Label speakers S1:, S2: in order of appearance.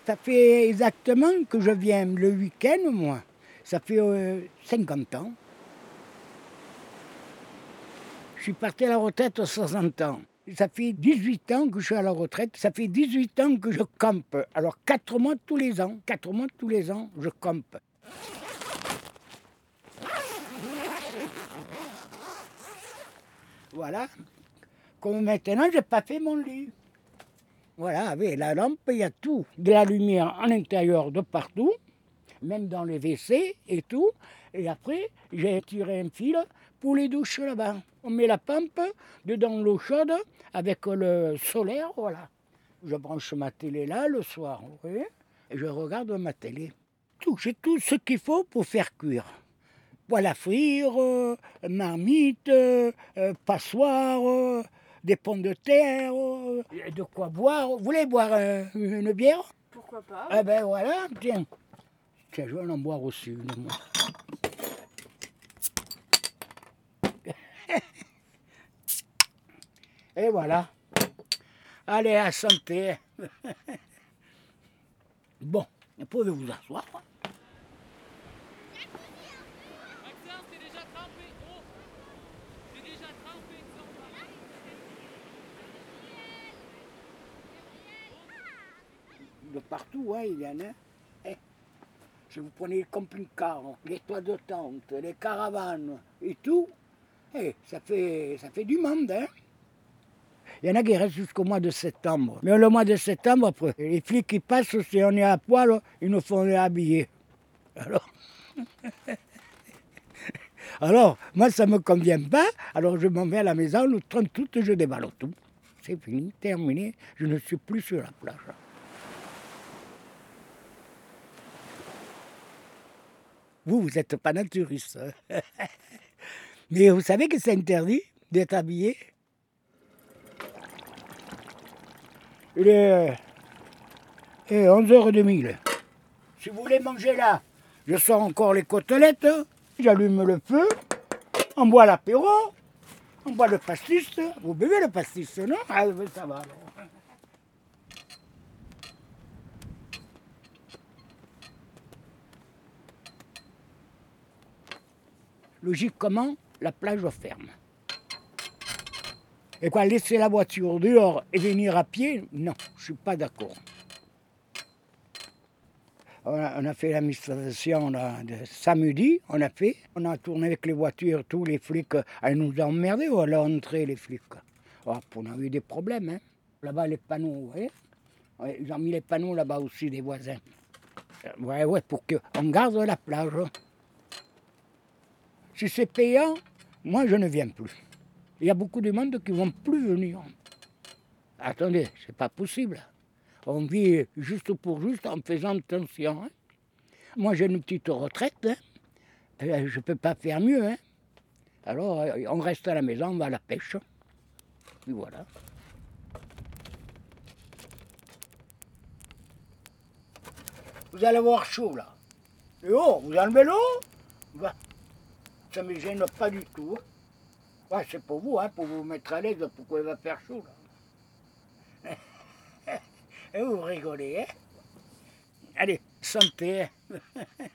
S1: Ça fait exactement que je viens le week-end, moi. Ça fait 50 ans. Je suis parti à la retraite à 60 ans. Ça fait 18 ans que je suis à la retraite. Ça fait 18 ans que je campe. Alors 4 mois tous les ans. 4 mois tous les ans, je campe. Voilà. Comme maintenant, je n'ai pas fait mon lit. Voilà, avec la lampe, il y a tout. De la lumière à l'intérieur de partout, même dans les WC et tout. Et après, j'ai tiré un fil pour les douches là-bas. On met la pompe dedans l'eau chaude avec le solaire, voilà. Je branche ma télé là le soir, vous voyez, et je regarde ma télé. J'ai tout ce qu'il faut pour faire cuire. Poêle à frire, marmite, passoire, des pommes de terre, de quoi boire. Vous voulez boire une bière?
S2: Pourquoi pas?
S1: Eh ben voilà, tiens. Tiens, je vais en boire aussi une, moi. Et voilà. Allez, à santé. Bon, vous pouvez vous asseoir.
S3: Maxence, t'es déjà trempé. Oh! T'es déjà trempé,
S1: De partout, hein, il y en a. Eh, si vous prenez les camping-cars, les toits de tente, les caravanes et tout, eh, ça fait du monde, hein. Il y en a qui restent jusqu'au mois de septembre. Mais le mois de septembre, après, les flics qui passent, si on est à poil, ils nous font habiller. Alors, moi, ça ne me convient pas. Alors, je m'en vais à la maison, le 30 août, je déballe tout. C'est fini, terminé. Je ne suis plus sur la plage. Vous n'êtes pas naturiste. Mais vous savez que c'est interdit d'être habillé? Il est 11h30. Si vous voulez manger là, je sors encore les côtelettes, j'allume le feu, on boit l'apéro, on boit le pastis. Vous buvez le pastis, non? Ah, ça va alors. Logique comment? La plage ferme. Et quoi, laisser la voiture dehors et venir à pied? Non, je ne suis pas d'accord. On a fait la manifestation samedi, on a tourné avec les voitures, tous les flics, ils nous ont emmerdés, on a entré les flics. Oh, on a eu des problèmes, hein. Là-bas, les panneaux, vous voyez, ouais, ils ont mis les panneaux là-bas aussi, des voisins. Ouais, pour qu'on garde la plage. Si c'est payant, moi je ne viens plus. Il y a beaucoup de monde qui ne vont plus venir. Attendez, c'est pas possible. On vit juste pour juste en faisant attention. Hein. Moi j'ai une petite retraite, hein. Je ne peux pas faire mieux. Hein. Alors on reste à la maison, on va à la pêche. Et voilà. Vous allez avoir chaud là. Et oh, vous enlevez l'eau? Ça ne me gêne pas du tout. Ouais, c'est pour vous, hein, pour vous mettre à l'aise, pourquoi il va faire chaud là. Et vous rigolez, hein? Allez, santé.